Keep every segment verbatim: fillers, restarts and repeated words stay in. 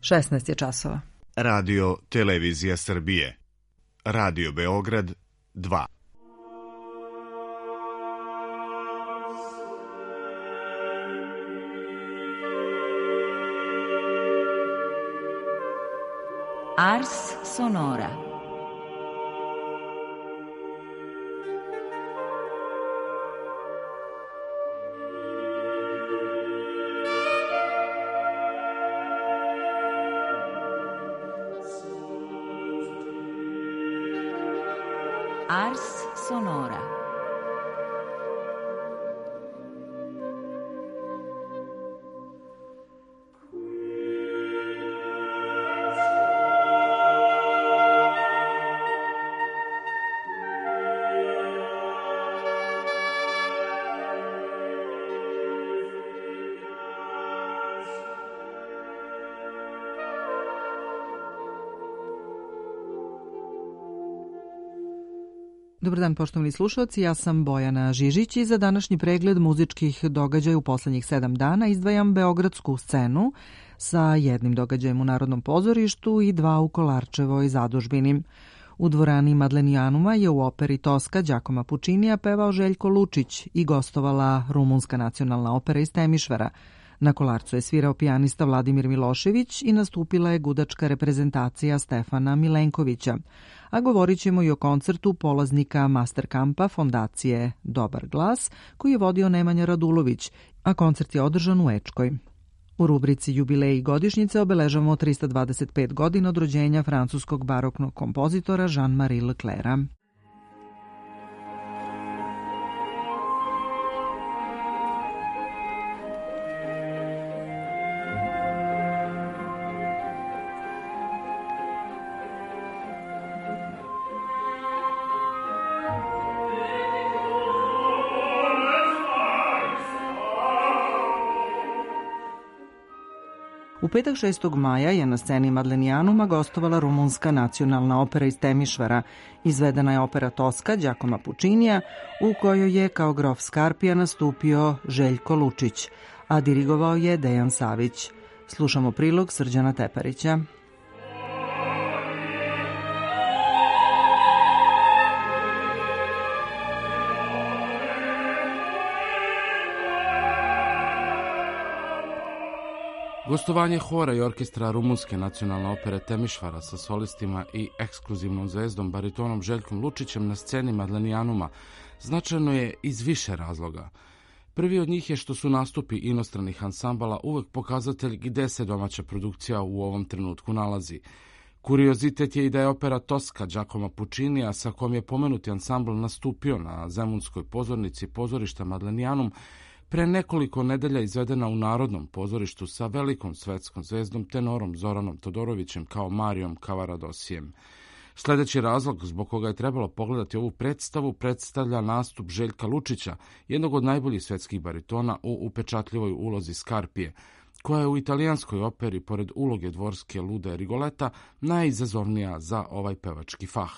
šesnaest je časova. Radio Televizija Srbije. Radio Beograd dva. Ars Sonora. Ars Sonora. Dobar dan, poštovani slušalci, ja sam Bojana Žižić i za današnji pregled muzičkih događaja u poslednjih sedam dana izdvajam beogradsku scenu sa jednim događajem u Narodnom pozorištu i dva u Kolarčevoj zadužbini. U dvorani Madlenijanuma je u operi Toska Đakoma Pučinija pevao Željko Lučić i gostovala Rumunska nacionalna opera iz Temišvara. Na Kolarcu je svirao pijanista Vladimir Milošević i nastupila je gudačka reprezentacija Stefana Milenkovića. A govorit ćemo i o koncertu polaznika Masterkampa fondacije Dobar glas, koji je vodio Nemanja Radulović, a koncert je održan u Ečkoj. U rubrici Jubileji godišnjice obeležavamo trista dvadeset pet godina od rođenja francuskog baroknog kompozitora Jean-Marie Leclerca. U petak šestog maja je na sceni Madlenijanuma gostovala Rumunska nacionalna opera iz Temišvara. Izvedena je opera Toska Đakoma Pučinija, u kojoj je kao grof Skarpija nastupio Željko Lučić, a dirigovao je Dejan Savić. Slušamo prilog Srđana Teparića. Gostovanje hora i orkestra Rumunske nacionalne opere Temišvara sa solistima i ekskluzivnom zvezdom baritonom Željkom Lučićem na sceni Madlenijanuma značajno je iz više razloga. Prvi od njih je što su nastupi inostranih ansambala uvek pokazatelj gde se domaća produkcija u ovom trenutku nalazi. Kuriozitet je i da je opera Toska Đakoma Pučinija, sa kom je pomenuti ansambl nastupio na zemunskoj pozornici pozorišta Madlenijanum, pre nekoliko nedelja izvedena u Narodnom pozorištu sa velikom svetskom zvezdom tenorom Zoranom Todorovićem kao Marijom Kavaradosijem. Sledeći razlog zbog koga je trebalo pogledati ovu predstavu predstavlja nastup Željka Lučića, jednog od najboljih svetskih baritona u upečatljivoj ulozi Skarpije, koja je u italijanskoj operi, pored uloge dvorske Lude Rigoleta, najizazovnija za ovaj pevački fah.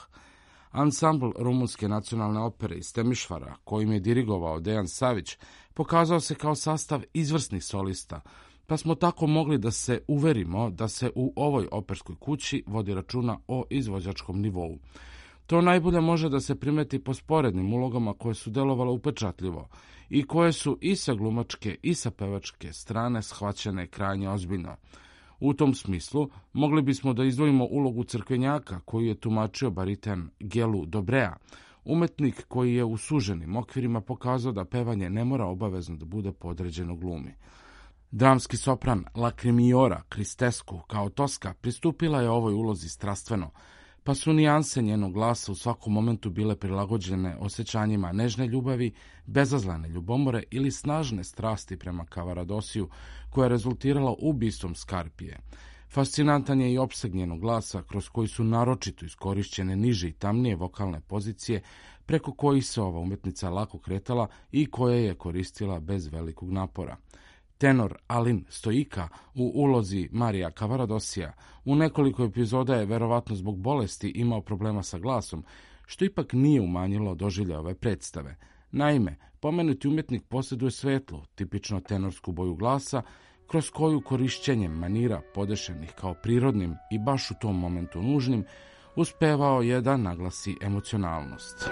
Ansambl Rumunske nacionalne opere iz Temišvara, kojim je dirigovao Dejan Savić, pokazao se kao sastav izvrsnih solista, pa smo tako mogli da se uverimo da se u ovoj operskoj kući vodi računa o izvođačkom nivou. To najbolje može da se primeti po sporednim ulogama koje su delovale upečatljivo i koje su i sa glumačke i sa pevačke strane shvaćene krajnje ozbiljno. U tom smislu mogli bismo da izdvojimo ulogu crkvenjaka koju je tumačio bariten Gelu Dobrea, umetnik koji je u suženim okvirima pokazao da pevanje ne mora obavezno da bude podređeno glumi. Dramski sopran Lacrimiora Cristescu kao Toska pristupila je ovoj ulozi strastveno, pa su nijanse njenog glasa u svakom momentu bile prilagođene osjećanjima nežne ljubavi, bezazlene ljubomore ili snažne strasti prema Kavaradosiju, koja je rezultirala ubistvom Skarpije. Fascinantan je i opseg njenog glasa, kroz koji su naročito iskorišćene niže i tamnije vokalne pozicije, preko kojih se ova umetnica lako kretala i koje je koristila bez velikog napora. Tenor Alin Stojika u ulozi Marija Kavaradosija u nekoliko epizoda je verovatno zbog bolesti imao problema sa glasom, što ipak nije umanjilo doživlja ove predstave. Naime, pomenuti umetnik posjeduje svetlu, tipično tenorsku boju glasa, kroz koju korišćenjem manira podešenih kao prirodnim i baš u tom momentu nužnim, uspevao je da naglasi emocionalnost.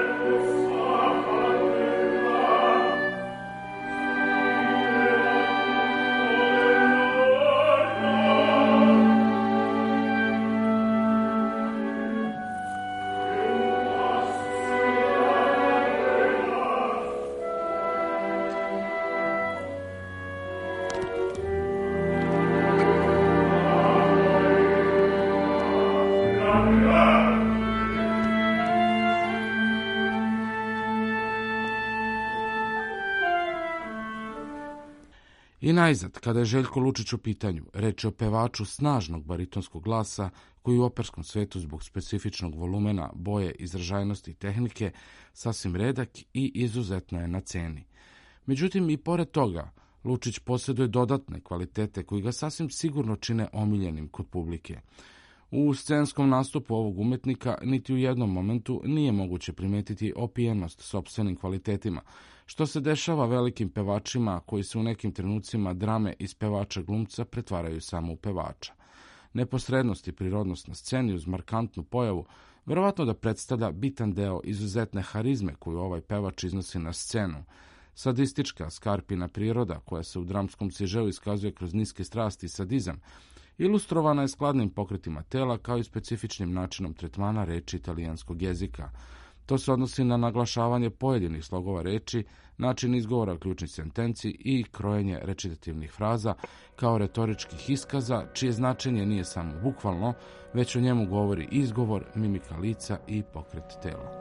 I najzad, kada je Željko Lučić u pitanju, reč je o pevaču snažnog baritonskog glasa koji u operskom svetu zbog specifičnog volumena, boje, izražajnosti i tehnike sasvim redak i izuzetno je na ceni. Međutim, i pored toga, Lučić posjeduje dodatne kvalitete koji ga sasvim sigurno čine omiljenim kod publike. U scenskom nastupu ovog umetnika niti u jednom momentu nije moguće primetiti opijenost sopstvenim kvalitetima, što se dešava velikim pevačima koji se u nekim trenucima drame iz pevača glumca pretvaraju samo u pevača. Neposrednost i prirodnost na sceni uz markantnu pojavu verovatno da predstavlja bitan deo izuzetne harizme koju ovaj pevač iznosi na scenu. Sadistička, skarpina priroda koja se u dramskom sižeu iskazuje kroz niske strasti i sadizam, ilustrovana je skladnim pokretima tela kao i specifičnim načinom tretmana reči italijanskog jezika. To se odnosi na naglašavanje pojedinih slogova reči, način izgovora ključnih sentenci i krojenje recitativnih fraza kao retoričkih iskaza, čije značenje nije samo bukvalno, već o njemu govori izgovor, mimika lica i pokret tela.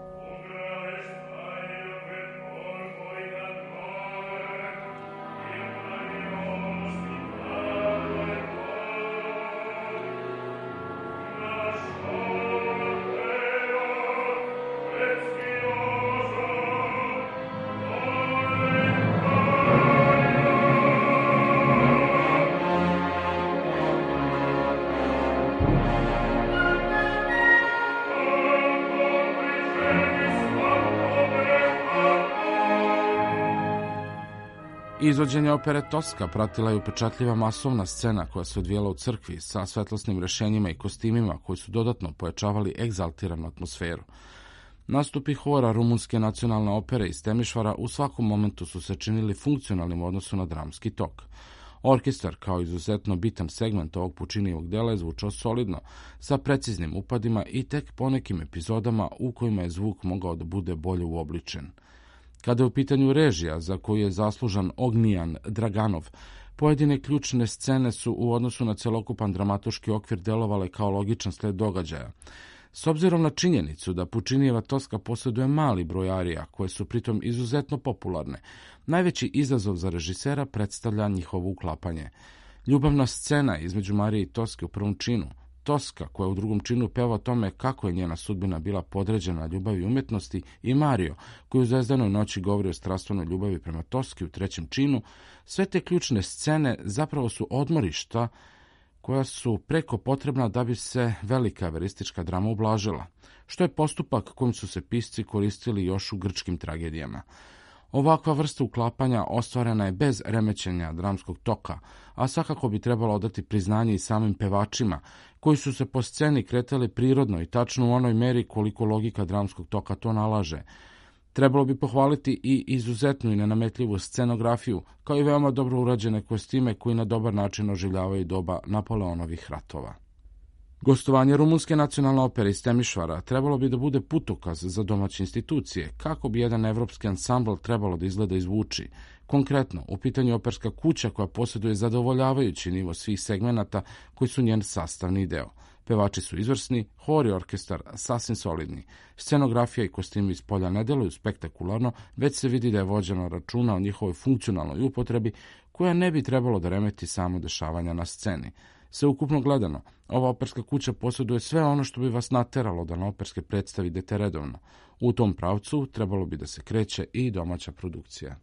Izvođenje opere Toska pratila je upečatljiva masovna scena koja se odvijela u crkvi sa svetlosnim rešenjima i kostimima koji su dodatno pojačavali egzaltiranu atmosferu. Nastupi hora Rumunske nacionalne opere iz Temišvara u svakom momentu su se činili funkcionalnim u odnosu na dramski tok. Orkestar, kao izuzetno bitan segment ovog Pučinijevog dela, je zvučao solidno, sa preciznim upadima i tek ponekim epizodama u kojima je zvuk mogao da bude bolje uobličen. Kada je u pitanju režija, za koju je zaslužan Ognjijan Draganov, pojedine ključne scene su u odnosu na celokupan dramatuški okvir delovale kao logičan sled događaja. S obzirom na činjenicu da Pučinijeva Toska posjeduje mali broj arija, koje su pritom izuzetno popularne, najveći izazov za režisera predstavlja njihovo uklapanje. Ljubavna scena između Marije i Toske u prvom činu, Toska, koja u drugom činu peva o tome kako je njena sudbina bila podređena ljubavi i umjetnosti, i Mario, koji u Zvezdanoj noći govori o strastvenoj ljubavi prema Toski u trećem činu, sve te ključne scene zapravo su odmorišta koja su preko potrebna da bi se velika veristička drama ublažila, što je postupak kojim su se pisci koristili još u grčkim tragedijama. Ovakva vrsta uklapanja ostvarena je bez remećenja dramskog toka, a svakako bi trebalo odati priznanje i samim pevačima, koji su se po sceni kretali prirodno i tačno u onoj meri koliko logika dramskog toka to nalaže. Trebalo bi pohvaliti i izuzetnu i nenametljivu scenografiju, kao i veoma dobro urađene kostime koji na dobar način oživljavaju doba Napoleonovih ratova. Gostovanje Rumunske nacionalne opere iz Temišvara trebalo bi da bude putokaz za domaće institucije, kako bi jedan evropski ansambl trebalo da izgleda i zvuči. Konkretno, u pitanju operska kuća koja posjeduje zadovoljavajući nivo svih segmenata koji su njen sastavni deo. Pevači su izvrsni, hor i orkestar sasvim solidni. Scenografija i kostimi iz polja ne deluju spektakularno, već se vidi da je vođeno računa o njihovoj funkcionalnoj upotrebi, koja ne bi trebalo da remeti samo dešavanja na sceni. Sveukupno gledano, ova operska kuća posjeduje sve ono što bi vas nateralo da na operske predstavi idete redovno. U tom pravcu trebalo bi da se kreće i domaća produkcija.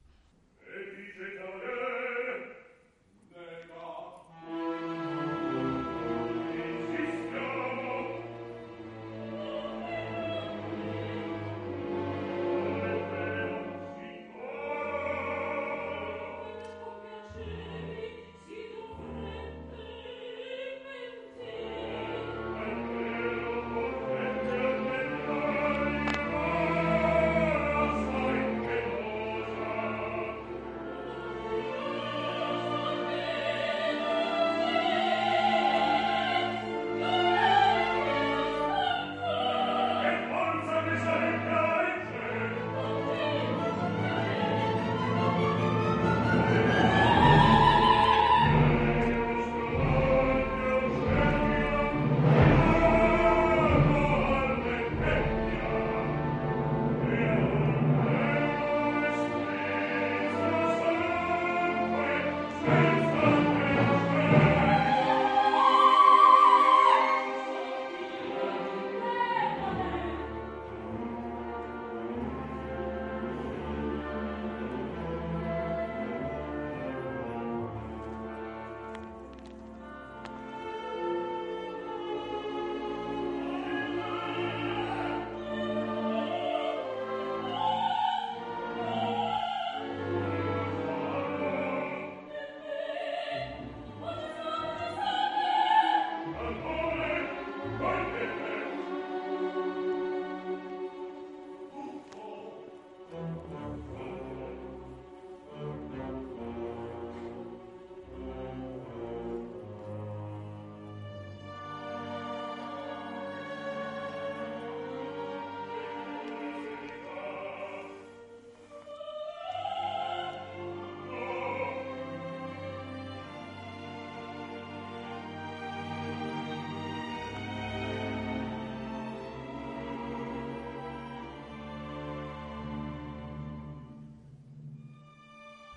Sì.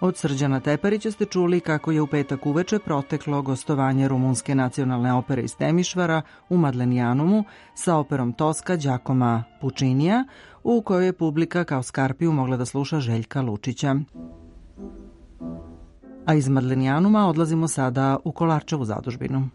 Od Srđana Teparića ste čuli kako je u petak uveče proteklo gostovanje Rumunske nacionalne opere iz Temišvara u Madlenijanumu sa operom Toska Đakoma Pučinija, u kojoj je publika kao Skarpiju mogla da sluša Željka Lučića. A iz Madlenijanuma odlazimo sada u Kolarčevu zadužbinu.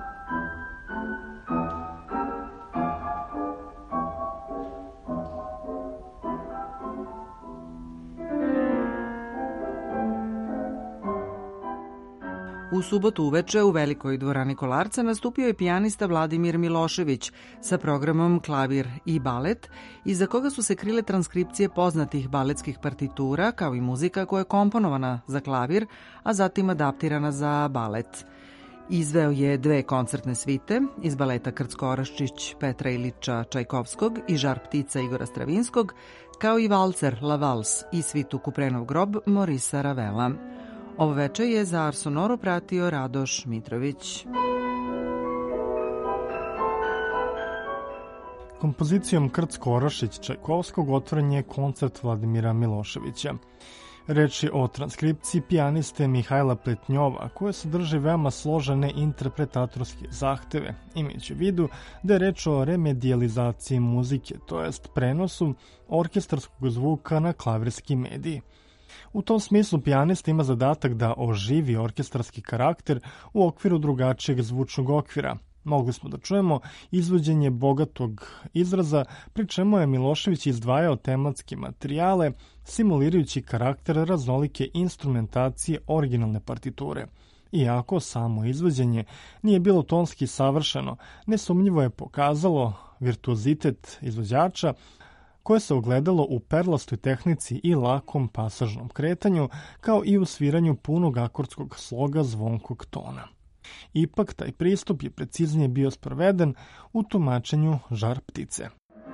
U subotu uveče u Velikoj dvorani Kolarca nastupio je pijanista Vladimir Milošević sa programom Klavir i balet, iza koga su se krile transkripcije poznatih baletskih partitura, kao i muzika koja je komponovana za klavir, a zatim adaptirana za balet. Izveo je dve koncertne svite iz baleta Krcko-Oraščić Petra Ilića Čajkovskog i Žar ptica Igora Stravinskog, kao i valcer La Vals i svitu Kuprenov grob Morisa Ravela. Ovo veče je za Ars Sonoru pratio Radoš Mitrović. Kompozicijom Krcko-Oraščić Čajkovskog otvoren je koncert Vladimira Miloševića. Reč je o transkripciji pijaniste Mihajla Pletnjova, koja sadrži veoma složene interpretatorske zahteve, imajući u vidu da je reč o remedijalizaciji muzike, to jest prenosu orkestarskog zvuka na klavirski medij. U tom smislu pijanista ima zadatak da oživi orkestarski karakter u okviru drugačijeg zvučnog okvira. Mogli smo da čujemo izvođenje bogatog izraza, pri čemu je Milošević izdvajao tematske materijale, simulirajući karakter raznolike instrumentacije originalne partiture. Iako samo izvođenje nije bilo tonski savršeno, nesumnjivo je pokazalo virtuozitet izvođača, koje se ogledalo u perlastoj tehnici i lakom pasažnom kretanju, kao i u sviranju punog akordskog sloga zvonkog tona. Ipak, taj pristup je preciznije bio sproveden u tumačenju Žar ptice.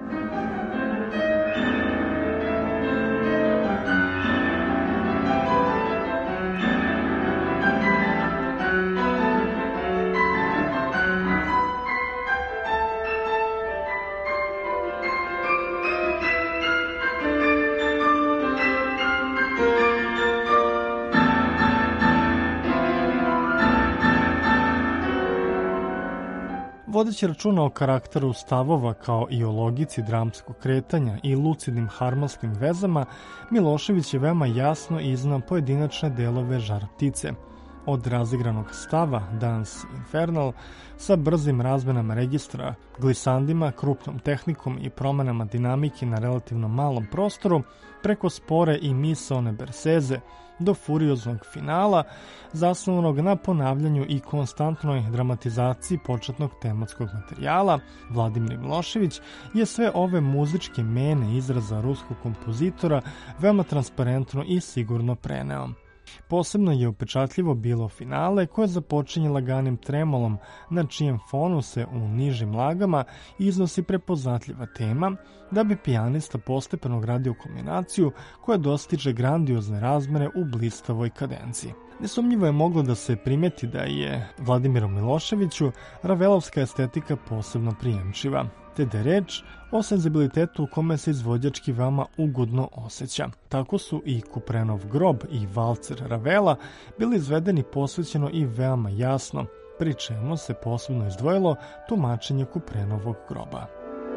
Vodeći računa o karakteru stavova kao i o logici dramskog kretanja i lucidnim harmonskim vezama, Milošević je veoma jasno iznao pojedinačne delove Žar ptice. Od razigranog stava Dans Infernal sa brzim razmenama registra, glisandima, krupnom tehnikom i promenama dinamike na relativno malom prostoru, preko spore i misaone berseze, do furioznog finala, zasnovanog na ponavljanju i konstantnoj dramatizaciji početnog tematskog materijala, Vladimir Milošević je sve ove muzičke mene izraza ruskog kompozitora veoma transparentno i sigurno preneo. Posebno je upečatljivo bilo finale koje započinje laganim tremolom, na čijem fonu se u nižim lagama iznosi prepoznatljiva tema, da bi pijanista postepeno gradio kombinaciju koja dostiže grandiozne razmere u blistavoj kadenciji. Nesumnjivo je moglo da se primeti da je Vladimiru Miloševiću ravelovska estetika posebno prijemčiva, te da je reč o senzibilitetu u kome se izvođački veoma ugodno osjeća. Tako su i Kuprenov grob i valcer Ravela bili izvedeni posvećeno i veoma jasno, pri čemu se posebno izdvojilo tumačenje Kuprenovog groba.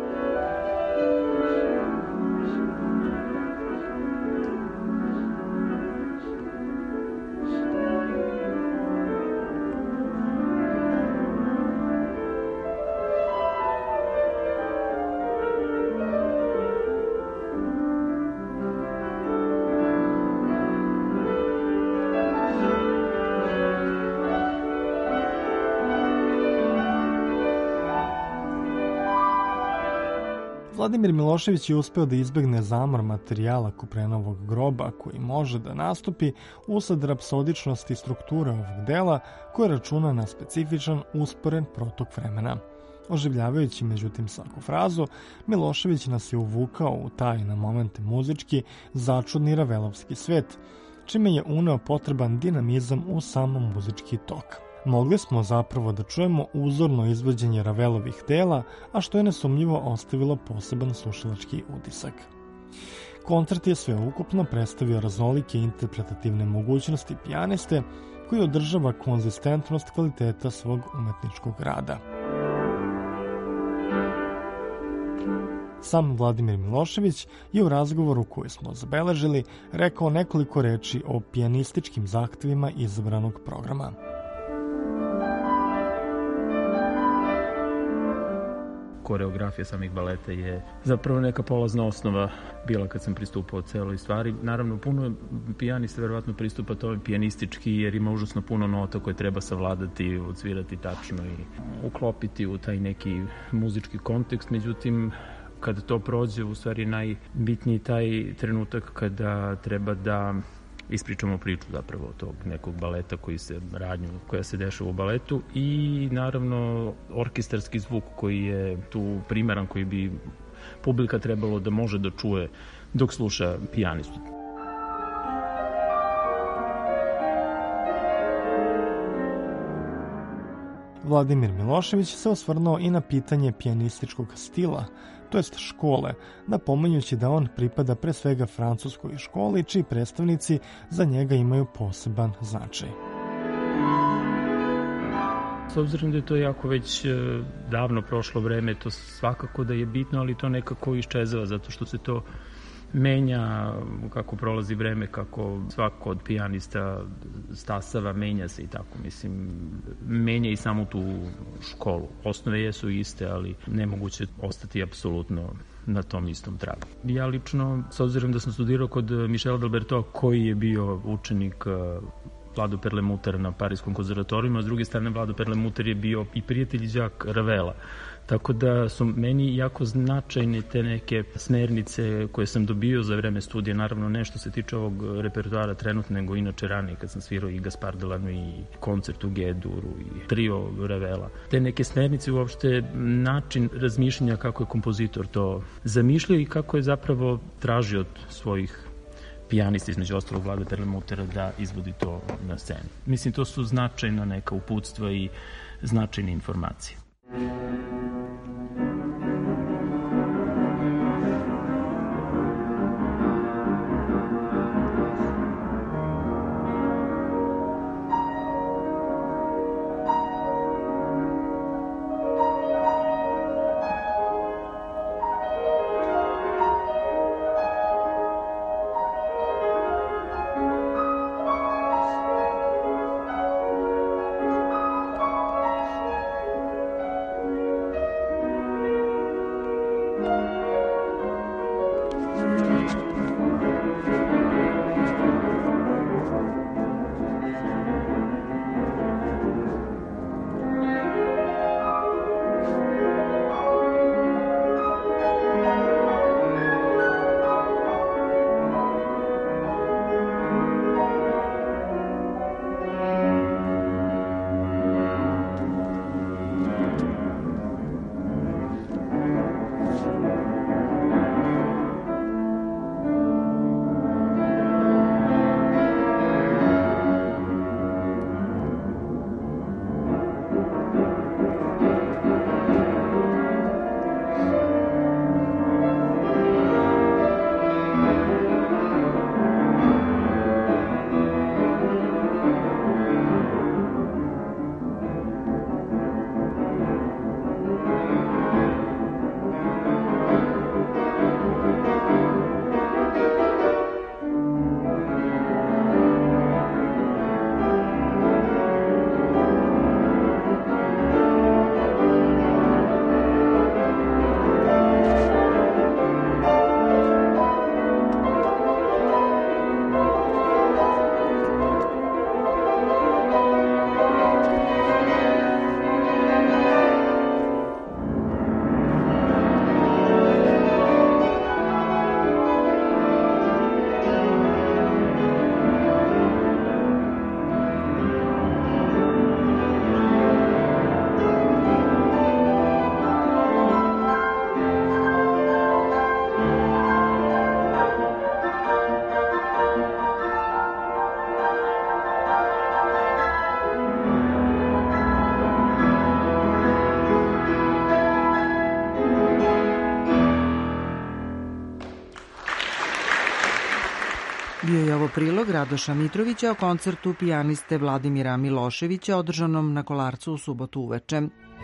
Vladimir Milošević je uspeo da izbegne zamor materijala Kuprenovog groba koji može da nastupi usled rapsodičnosti strukture ovog dela koje računa na specifičan usporen protok vremena. Oživljavajući međutim svaku frazu, Milošević nas je uvukao u taj na momente muzički začudni ravelovski svet, čime je uneo potreban dinamizam u samom muzički tok. Mogli smo zapravo da čujemo uzorno izvođenje Ravelovih dela, a što je nesumnjivo ostavilo poseban slušalački utisak. Koncert je sveukupno predstavio raznolike interpretativne mogućnosti pijaniste koji održava konzistentnost kvaliteta svog umetničkog rada. Sam Vladimir Milošević je u razgovoru koji smo zabeležili rekao nekoliko reči o pijanističkim zahtevima izabranog programa. Koreografija samih baleta je zapravo neka polazna osnova bila kad sam pristupao celoj stvari. Naravno, puno pijanista verovatno pristupa tome pijanistički jer ima užasno puno nota koje treba savladati, odsvirati tačno i uklopiti u taj neki muzički kontekst. Međutim, kada to prođe, u stvari najbitniji taj trenutak kada treba da ispričamo priču zapravo tog nekog baleta koji se radnju, koja se dešava u baletu i naravno orkestarski zvuk koji je tu primeran, koji bi publika trebalo da može da čuje dok sluša pijanistu. Vladimir Milošević se osvrnuo i na pitanje pijanističkog stila, to jest škole, napominjući da on pripada pre svega francuskoj školi, čiji predstavnici za njega imaju poseban značaj. S obzirom da je to jako već davno prošlo vreme, to svakako da je bitno, ali to nekako iščezava, zato što se to menja kako prolazi vreme, kako svako od pijanista stasava, menja se i tako, mislim, menja i samu tu školu. Osnove jesu iste, ali nemoguće ostati apsolutno na tom istom tragu. Ja lično, s obzirom da sam studirao kod Michela d'Alberto, koji je bio učenik Vlado Perlemuter na Parijskom konzervatorijuma, a s druge strane Vlado Perlemuter je bio i prijatelj i đak Ravela. Tako da su meni jako značajne te neke smernice koje sam dobio za vreme studija, naravno ne što se tiče ovog repertoara trenutno, nego inače ranije kad sam svirao i Gaspar Delano i koncert u G-duru i trio Ravela. Te neke smernice, uopšte način razmišljanja kako je kompozitor to zamišljao i kako je zapravo tražio od svojih pijanista, između ostalog Vlada Perlemutera, da izvodi to na sceni. Mislim, to su značajna neka uputstva i značajne informacije. Bio je ovo prilog Radoša Mitrovića o koncertu pijaniste Vladimira Miloševića održanom na Kolarcu u subotu uveče.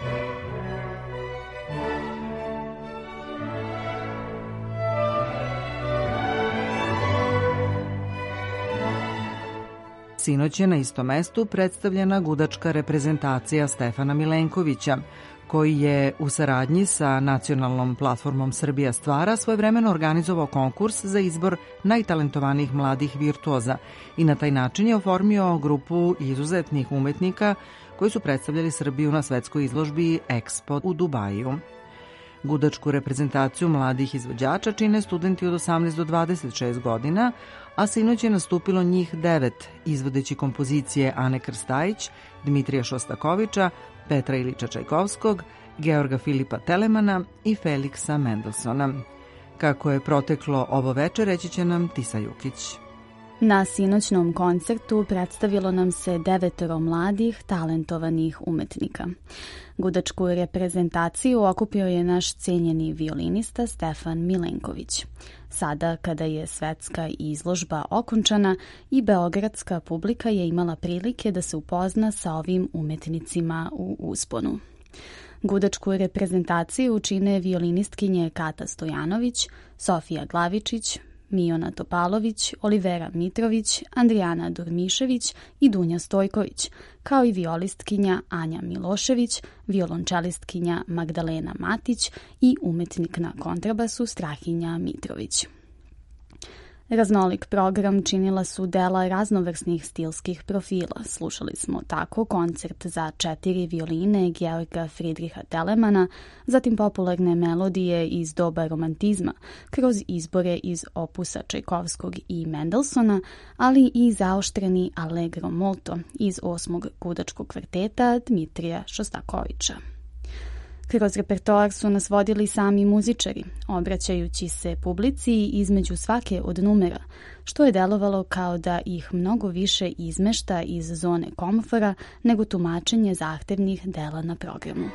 Sinoć je na istom mestu predstavljena gudačka reprezentacija Stefana Milenkovića, koji je u saradnji sa nacionalnom platformom Srbija stvara svojevremeno organizovao konkurs za izbor najtalentovanijih mladih virtuoza i na taj način je oformio grupu izuzetnih umetnika koji su predstavljali Srbiju na svetskoj izložbi Expo u Dubaju. Gudačku reprezentaciju mladih izvođača čine studenti od osamnaest do dvadeset šest godina, a sinoć je nastupilo njih devet, izvodeći kompozicije Ane Krstajić, Dmitrija Šostakoviča, Petra Ilića Čajkovskog, Georga Filipa Telemana i Feliksa Mendelsona. Kako je proteklo ovo veče, reći će nam Tisa Jukić. Na sinoćnom koncertu predstavilo nam se devetoro mladih, talentovanih umetnika. Gudačku reprezentaciju okupio je naš cenjeni violinista Stefan Milenković. Sada, kada je svetska izložba okončana, i beogradska publika je imala prilike da se upozna sa ovim umetnicima u usponu. Gudačku reprezentaciju čine violinistkinje Kata Stojanović, Sofija Glavičić, Mijona Topalović, Olivera Mitrović, Andrijana Durmišević i Dunja Stojković, kao i violistkinja Anja Milošević, violončelistkinja Magdalena Matić i umetnik na kontrabasu Strahinja Mitrović. Raznolik program činila su dela raznovrsnih stilskih profila. Slušali smo tako koncert za četiri violine Georga Friedricha Telemana, zatim popularne melodije iz doba romantizma, kroz izbore iz opusa Čajkovskog i Mendelsona, ali i zaoštreni Allegro molto iz osmog gudačkog kvarteta Dmitrija Šostakoviča. Kroz repertoar su nas vodili sami muzičari, obraćajući se publici između svake od numera, što je delovalo kao da ih mnogo više izmešta iz zone komfora nego tumačenje zahtevnih dela na programu.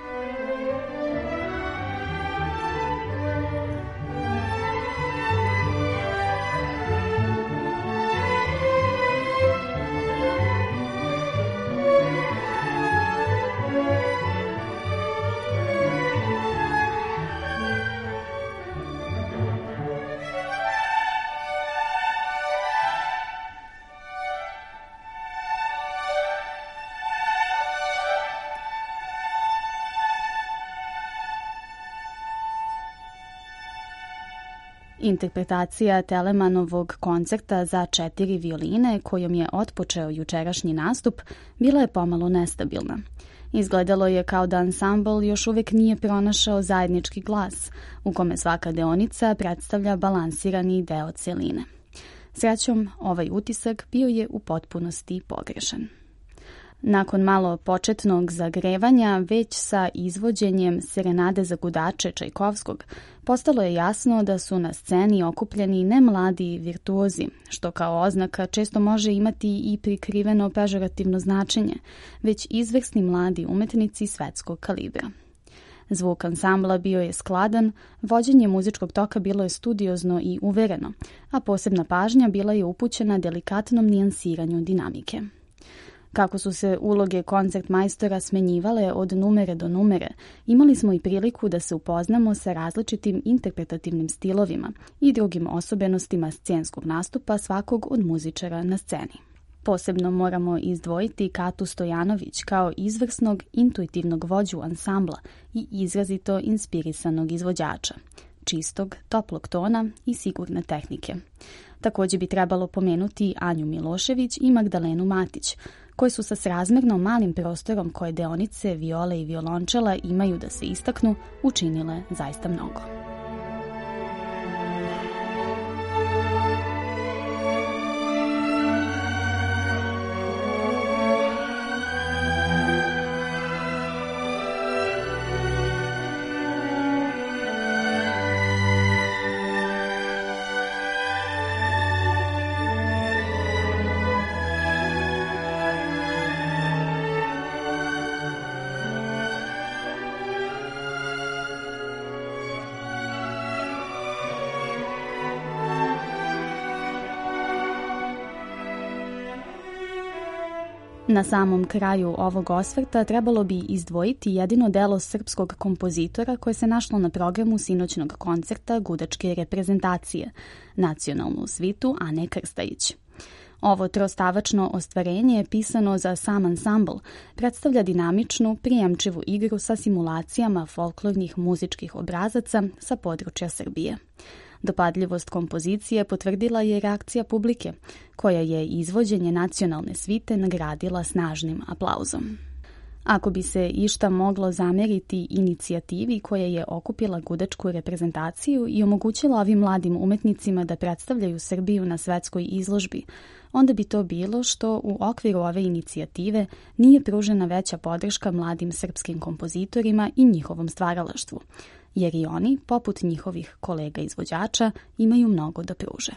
Interpretacija Telemanovog koncerta za četiri violine, kojom je otpočeo jučerašnji nastup, bila je pomalo nestabilna. Izgledalo je kao da ansambl još uvek nije pronašao zajednički glas, u kome svaka deonica predstavlja balansirani deo celine. Srećom, ovaj utisak bio je u potpunosti pogrešan. Nakon malo početnog zagrevanja, već sa izvođenjem Serenade za gudače Čajkovskog, postalo je jasno da su na sceni okupljeni ne mladi virtuozi, što kao oznaka često može imati i prikriveno pežorativno značenje, već izvrsni mladi umetnici svetskog kalibra. Zvuk ansambla bio je skladan, vođenje muzičkog toka bilo je studiozno i uvereno, a posebna pažnja bila je upućena delikatnom nijansiranju dinamike. Kako su se uloge koncertmajstora smenjivale od numere do numere, imali smo i priliku da se upoznamo sa različitim interpretativnim stilovima i drugim osobenostima scenskog nastupa svakog od muzičara na sceni. Posebno moramo izdvojiti Katu Stojanović kao izvrsnog, intuitivnog vođu ansambla i izrazito inspirisanog izvođača, čistog, toplog tona i sigurne tehnike. Također bi trebalo pomenuti Anju Milošević i Magdalenu Matić, koji su sa srazmerno malim prostorom koje deonice, viole i violončela imaju da se istaknu, učinile zaista mnogo. Na samom kraju ovog osvrta trebalo bi izdvojiti jedino delo srpskog kompozitora koje se našlo na programu sinoćnog koncerta Gudačke reprezentacije, nacionalnu svitu Ane Krstajić. Ovo trostavačno ostvarenje je pisano za sam ansambl, predstavlja dinamičnu, prijemčivu igru sa simulacijama folklornih muzičkih obrazaca sa područja Srbije. Dopadljivost kompozicije potvrdila je reakcija publike, koja je izvođenje nacionalne svite nagradila snažnim aplauzom. Ako bi se išta moglo zameriti inicijativi koja je okupila gudačku reprezentaciju i omogućila ovim mladim umetnicima da predstavljaju Srbiju na svetskoj izložbi, onda bi to bilo što u okviru ove inicijative nije pružena veća podrška mladim srpskim kompozitorima i njihovom stvaralaštvu, jer i oni, poput njihovih kolega izvođača, imaju mnogo da pruže.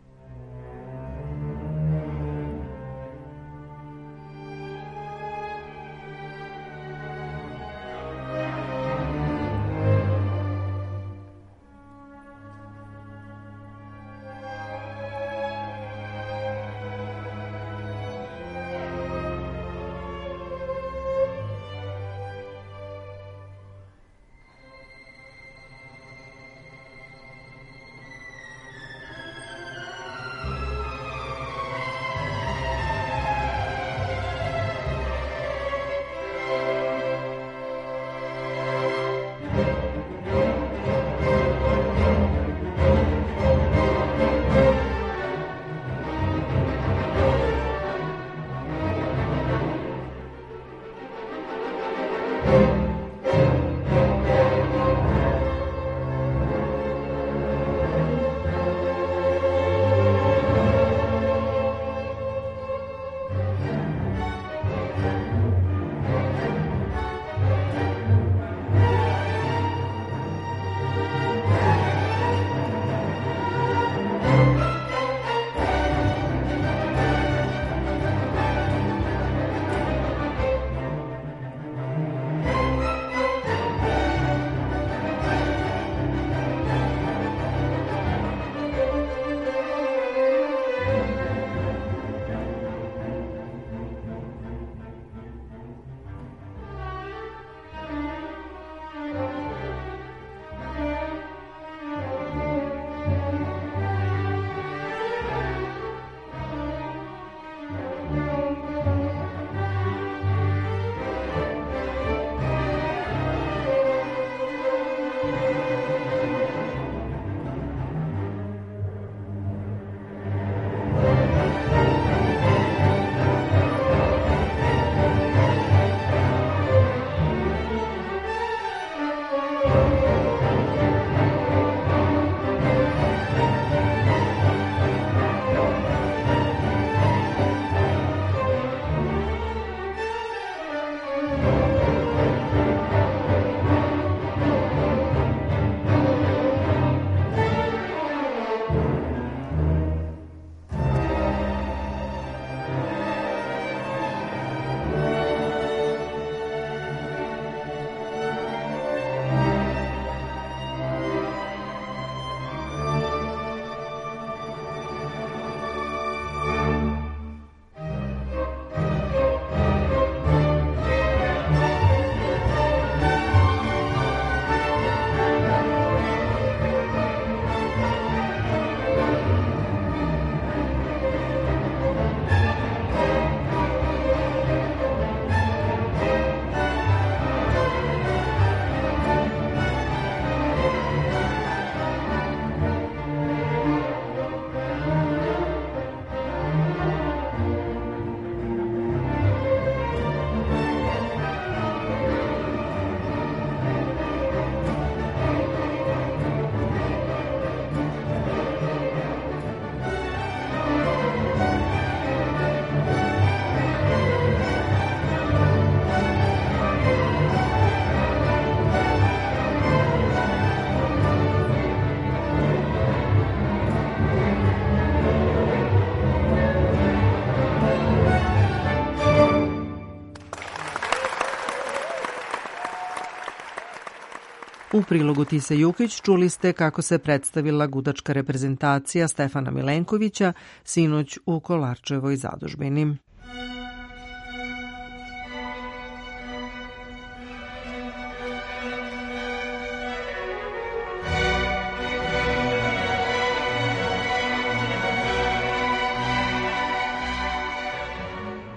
U prilogu Tise Jukić čuli ste kako se predstavila gudačka reprezentacija Stefana Milenkovića sinoć u Kolarčevoj zadužbini.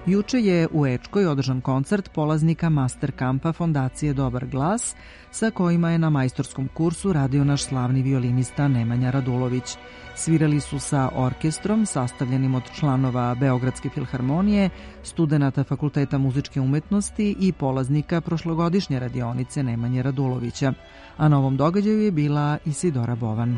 Juče je u Ečkoj održan koncert polaznika master kampa Fondacije Dobar glas, sa kojima je na majstorskom kursu radio naš slavni violinista Nemanja Radulović. Svirali su sa orkestrom sastavljenim od članova Beogradske filharmonije, studenata Fakulteta muzičke umetnosti i polaznika prošlogodišnje radionice Nemanje Radulovića, a na ovom događaju je bila Isidora Bovan.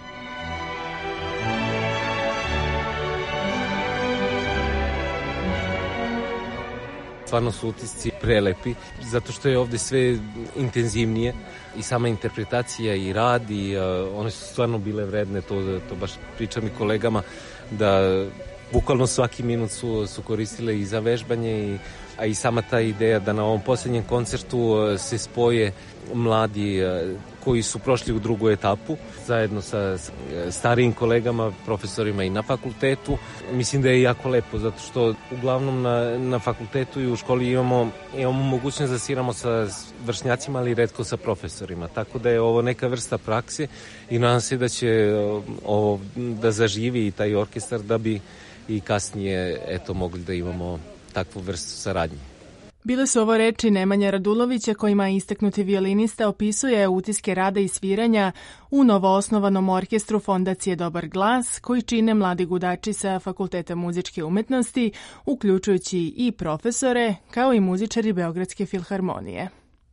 Stvarno su utisci prelepi, zato što je ovde sve intenzivnije i sama interpretacija i rad i uh, one su stvarno bile vredne, to, to baš pričam i kolegama, da bukvalno svaki minut su, su koristile i za vežbanje, i, a i sama ta ideja da na ovom posljednjem koncertu uh, se spoje mladi uh, koji su prošli u drugu etapu, zajedno sa starijim kolegama, profesorima i na fakultetu. Mislim da je jako lepo, zato što uglavnom na, na fakultetu i u školi imamo, imamo mogućnost da sviramo sa vršnjacima, ali retko sa profesorima. Tako da je ovo neka vrsta prakse i nadam se da će ovo da zaživi i taj orkestar, da bi i kasnije eto mogli da imamo takvu vrstu saradnje. Bile su ovo reči Nemanja Radulovića, kojima istaknuti violinista opisuje utiske rada i sviranja u novoosnovanom orkestru Fondacije Dobar glas, koji čine mladi gudači sa Fakulteta muzičke umetnosti, uključujući i profesore, kao i muzičari Beogradske filharmonije.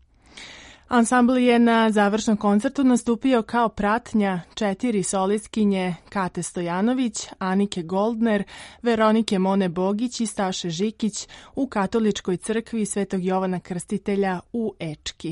Ansambl je na završnom koncertu nastupio kao pratnja četiri solistkinje Kate Stojanović, Anike Goldner, Veronike Mone Bogić i Staše Žikić u Katoličkoj crkvi Svetog Jovana Krstitelja u Ečki.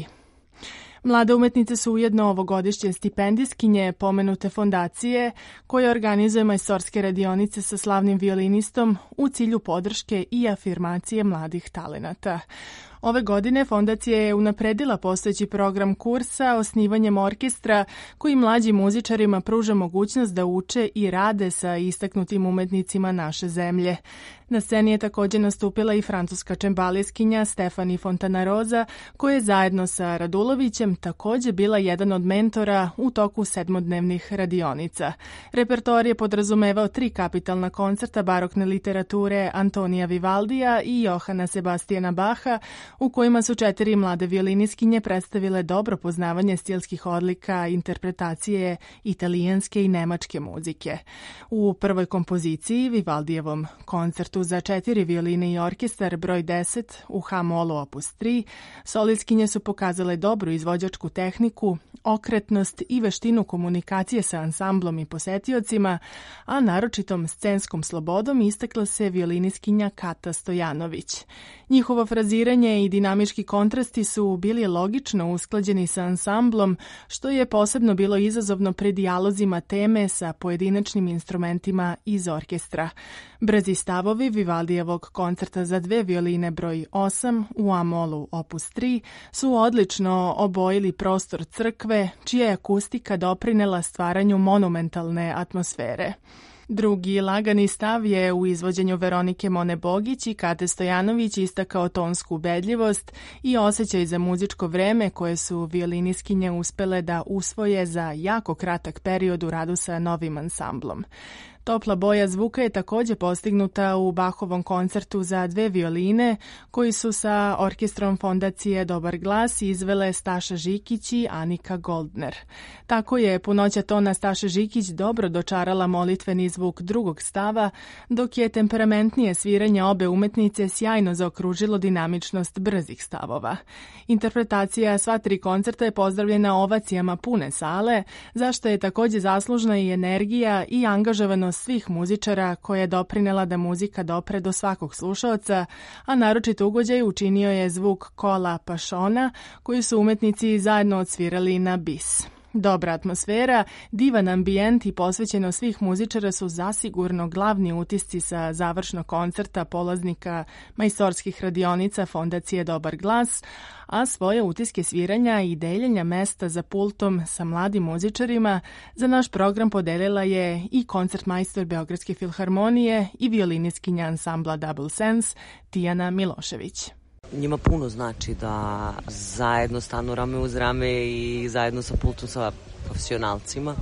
Mlade umetnice su ujedno ovogodišnje stipendijskinje pomenute fondacije, koje organizuje majstorske radionice sa slavnim violinistom u cilju podrške i afirmacije mladih talenata. Ove godine fondacija je unapredila postojeći program kursa osnivanjem orkestra koji mlađim muzičarima pruža mogućnost da uče i rade sa istaknutim umetnicima naše zemlje. Na sceni je također nastupila i francuska čembalijskinja Stefani Fontanaroza, koja je zajedno sa Radulovićem također bila jedan od mentora u toku sedmodnevnih radionica. Repertoar je podrazumevao tri kapitalna koncerta barokne literature Antonija Vivaldija i Johana Sebastijana Baha, u kojima su četiri mlade violinistkinje predstavile dobro poznavanje stilskih odlika interpretacije italijanske i nemačke muzike. U prvoj kompoziciji, Vivaldijevom koncertu za četiri violine i orkestar broj deset u H-molu opus tri, solistkinje su pokazale dobru izvođačku tehniku, okretnost i veštinu komunikacije sa ansamblom i posetiocima, a naročitom scenskom slobodom istakla se violinistkinja Kata Stojanović. Njihovo fraziranje i dinamički kontrasti su bili logično usklađeni sa ansamblom, što je posebno bilo izazovno pri dijalozima teme sa pojedinačnim instrumentima iz orkestra. Brzi stavovi Vivaldijevog koncerta za dve violine broj osam u A-molu opus tri su odlično obojili prostor crkve, čija je akustika doprinela stvaranju monumentalne atmosfere. Drugi lagani stav je u izvođenju Veronike Mone Bogić i Kate Stojanović istakao tonsku ubedljivost i osjećaj za muzičko vreme koje su violiniskinje uspele da usvoje za jako kratak period u radu sa novim ansamblom. Topla boja zvuka je također postignuta u Bahovom koncertu za dve violine, koji su sa orkestrom Fondacije Dobar glas izvele Staša Žikić i Anika Goldner. Tako je punoća tona Staše Žikić dobro dočarala molitveni zvuk drugog stava, dok je temperamentnije sviranje obe umetnice sjajno zaokružilo dinamičnost brzih stavova. Interpretacija sva tri koncerta je pozdravljena ovacijama pune sale, zašto je također zaslužna i energija i angažovanost svih muzičara koja je doprinela da muzika dopre do svakog slušaoca, a naročito ugođaj učinio je zvuk kola pašona koji su umetnici zajedno odsvirali na bis. Dobra atmosfera, divan ambijent i posvećeno svih muzičara su zasigurno glavni utisci sa završnog koncerta polaznika majstorskih radionica Fondacije Dobar glas, a svoje utiske sviranja i deljenja mesta za pultom sa mladim muzičarima za naš program podelila je i koncertmajstor Beogradske filharmonije i violinistkinja ansambla Double Sense Tijana Milošević. Njima puno znači da zajedno stanu rame uz rame i zajedno sa pultom sa profesionalcima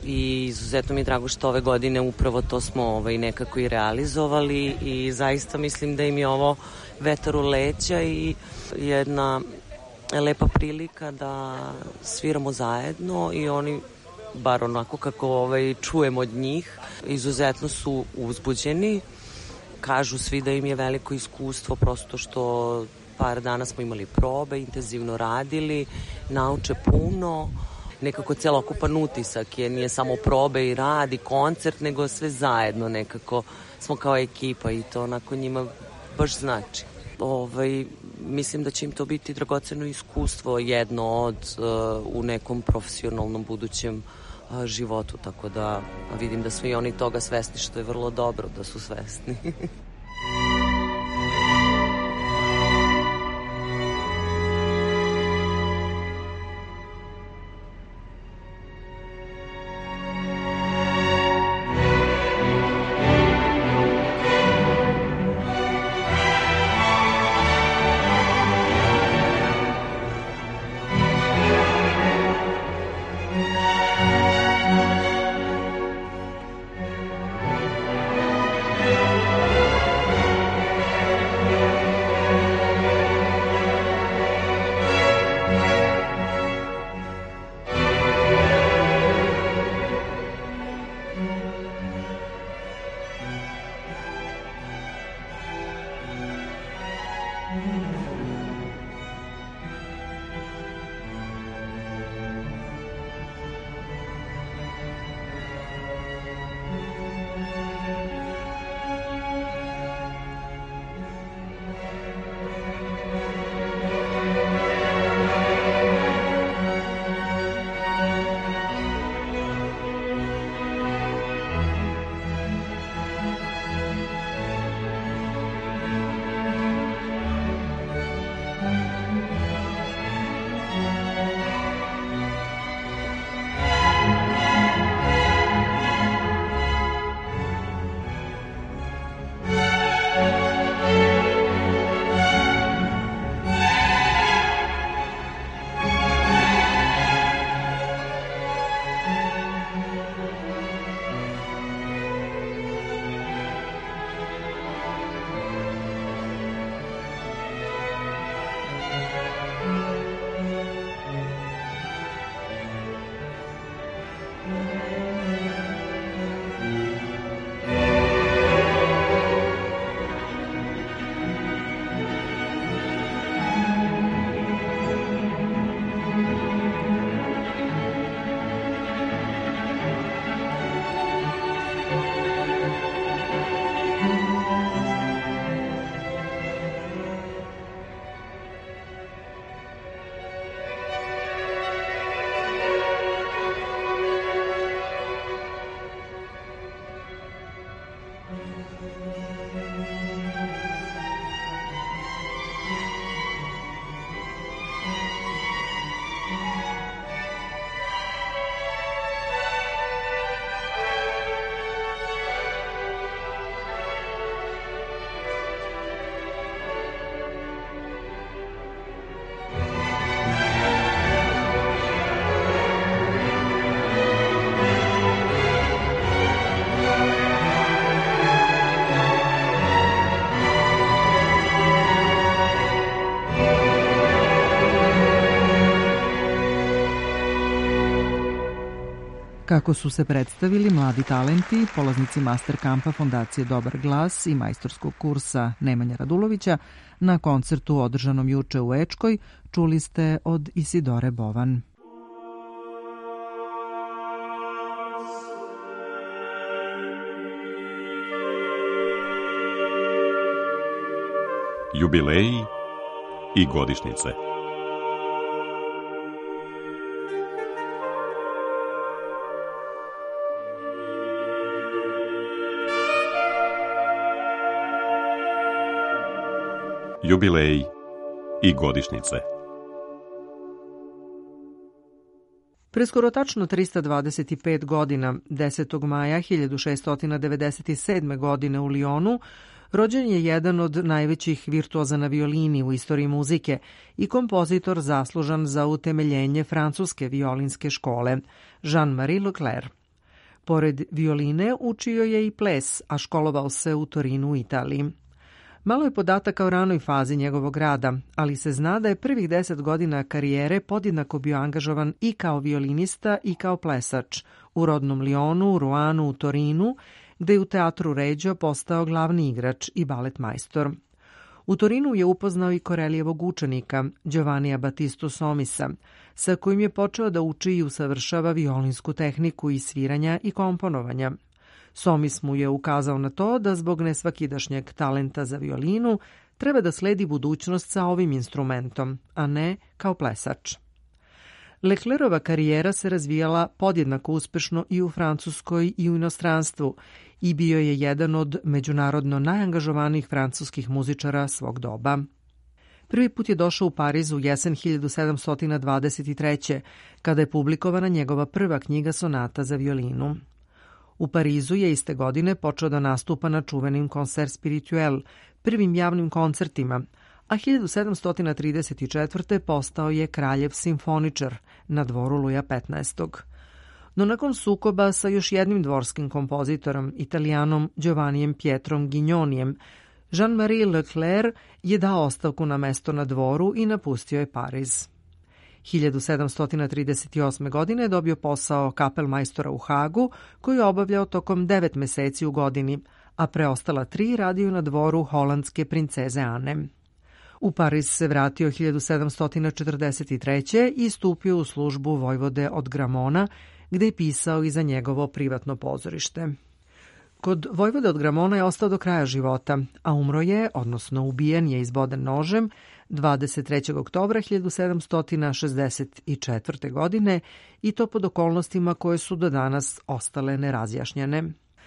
i izuzetno mi je drago što ove godine upravo to smo ovaj, nekako i realizovali i zaista mislim da im je ovo vetar u leđa i jedna lepa prilika da sviramo zajedno i oni, bar onako kako ovaj, čujem od njih, izuzetno su uzbuđeni. Kažu svi da im je veliko iskustvo, prosto što par dana smo imali probe, intenzivno radili, nauče puno, nekako celokupan utisak je, nije samo probe i rad i koncert, nego sve zajedno nekako smo kao ekipa i to onako njima baš znači. Ovaj, mislim da će im to biti dragoceno iskustvo, jedno od uh, u nekom profesionalnom budućem uh, životu, tako da vidim da su i oni toga svesni, što je vrlo dobro da su svesni. Kako su se predstavili mladi talenti, polaznici master kampa Fondacije Dobar glas i majstorskog kursa Nemanje Radulovića na koncertu održanom juče u Ečkoj, čuli ste od Isidore Bovan. Jubileji i godišnjice. Jubileji i godišnjice. Preskoro tačno trista dvadeset pet godina, desetog maja hiljadu šeststo devedeset sedme. godine u Lionu, rođen je jedan od najvećih virtuoza na violini u istoriji muzike i kompozitor zaslužan za utemeljenje francuske violinske škole, Jean-Marie Leclerc. Pored violine učio je i ples, a školovao se u Torinu u Italiji. Malo je podataka o ranoj fazi njegovog rada, ali se zna da je prvih deset godina karijere podjednako bio angažovan i kao violinista i kao plesač u rodnom Lionu, Ruanu, u Torinu, gde je u teatru Ređo postao glavni igrač i balet majstor. U Torinu je upoznao i Korelijevog učenika, Giovannija Battistu Somisa, sa kojim je počeo da uči i usavršava violinsku tehniku i sviranja i komponovanja. Somis mu je ukazao na to da zbog nesvakidašnjeg talenta za violinu treba da sledi budućnost sa ovim instrumentom, a ne kao plesač. Leclerova karijera se razvijala podjednako uspešno i u Francuskoj i u inostranstvu i bio je jedan od međunarodno najangažovanijih francuskih muzičara svog doba. Prvi put je došao u Pariz u jesen hiljadu sedamsto dvadeset treće. kada je publikovana njegova prva knjiga sonata za violinu. U Parizu je iste godine počeo da nastupa na čuvenim Concert Spirituel, prvim javnim koncertima, a hiljadu sedamsto trideset četvrte. postao je kraljev simfoničar na dvoru Luja petnaestog. No nakon sukoba sa još jednim dvorskim kompozitorom, Italijanom Giovannijem Pietrom Gignonijem, Jean-Marie Leclerc je dao ostavku na mesto na dvoru i napustio je Pariz. hiljadu sedamsto trideset osme. godine je dobio posao kapelmajstora u Hagu, koji je obavljao tokom devet meseci u godini, a preostala tri radio na dvoru holandske princeze Ane. U Pariz se vratio hiljadu sedamsto četrdeset treće. i stupio u službu vojvode od Gramona, gde je pisao i za njegovo privatno pozorište. Kod vojvode od Gramona je ostao do kraja života, a umro je, odnosno ubijen je izboden nožem, dvadeset trećeg oktobra hiljadu sedamsto šezdeset četvrte. godine i to pod okolnostima koje su do danas ostale nerazjašnjene.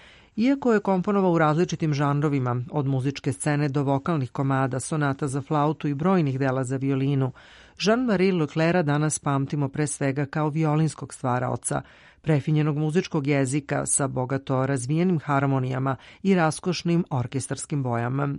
Iako je komponovao u različitim žanrovima, od muzičke scene do vokalnih komada, sonata za flautu i brojnih dela za violinu, Jean-Marie Leclerc danas pamtimo pre svega kao violinskog stvaraoca, prefinjenog muzičkog jezika sa bogato razvijenim harmonijama i raskošnim orkestarskim bojama.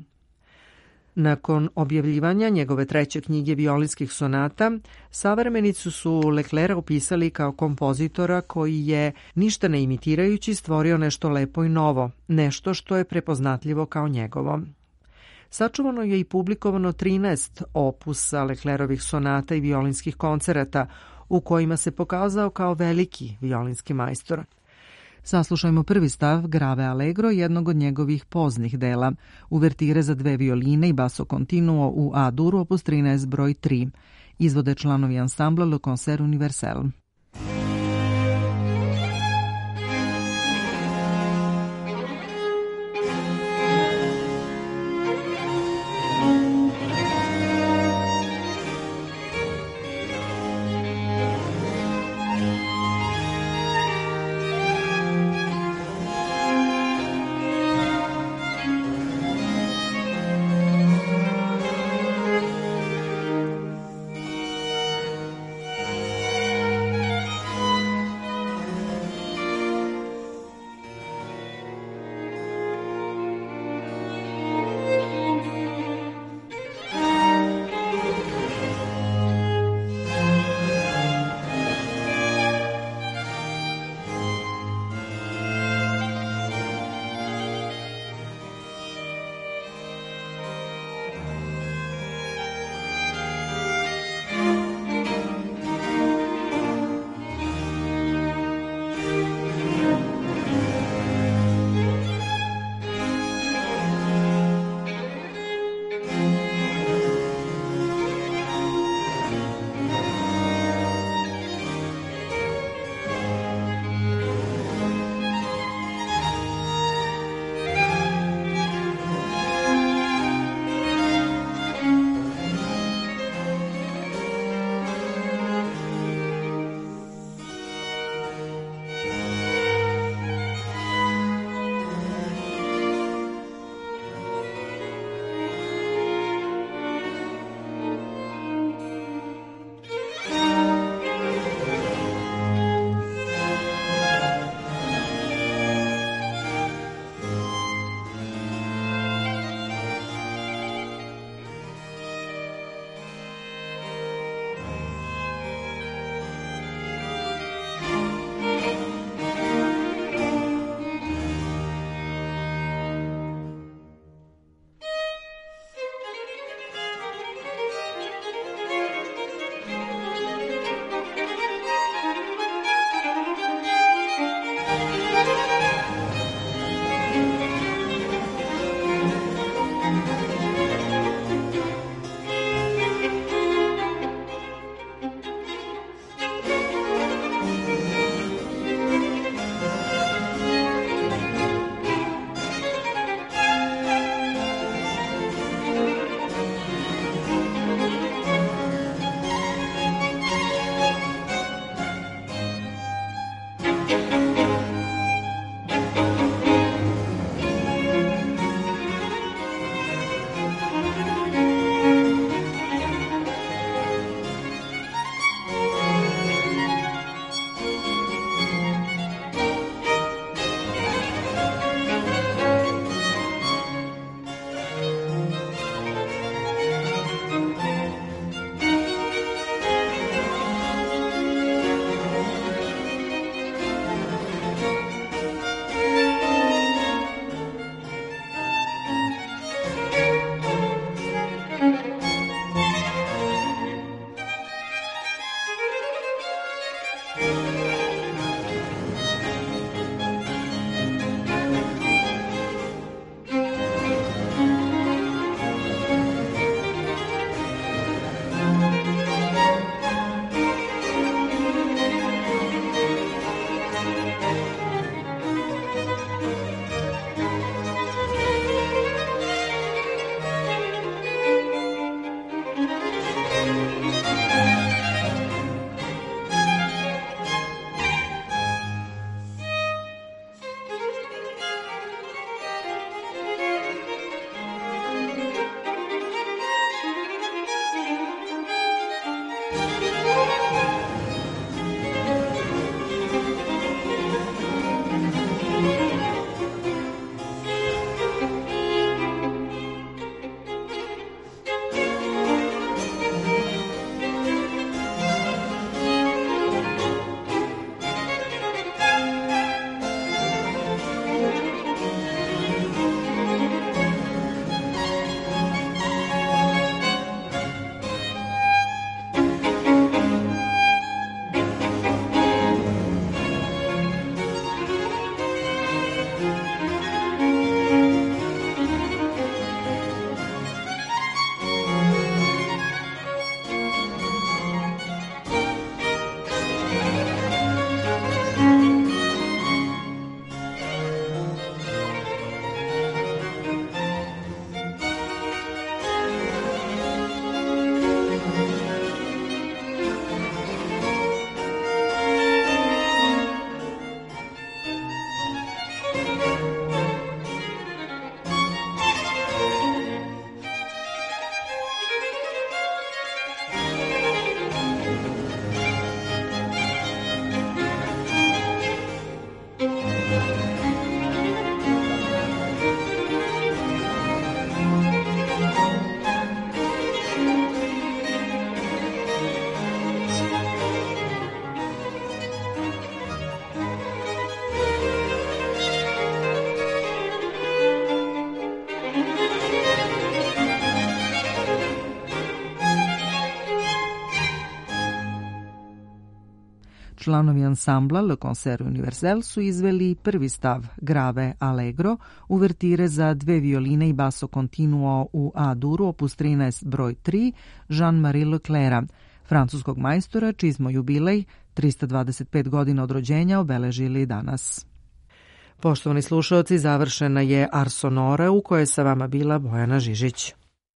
Nakon objavljivanja njegove treće knjige violinskih sonata, savremenici su Leclerca opisali kao kompozitora koji je, ništa ne imitirajući, stvorio nešto lepo i novo, nešto što je prepoznatljivo kao njegovo. Sačuvano je i publikovano trinaest opusa Leclercovih sonata i violinskih koncerata, u kojima se pokazao kao veliki violinski majstor. Saslušajmo prvi stav Grave Allegro, jednog od njegovih poznih dela, uvertire za dve violine i basso continuo u A-duru, opus trinaest broj tri. Izvode članovi ansambla Le Concert Universel. Članovi ansambla Le Concert Universel su izveli prvi stav Grave Allegro, uvertire za dve violine i basso continuo u A-duru, opus trinaest broj tri, Jean-Marie Leclerc, francuskog majstora, čiji smo jubilej, trista dvadeset pet godina od rođenja, obeležili danas. Poštovani slušalci, završena je Ars Sonora u kojoj sa vama bila Bojana Žižić.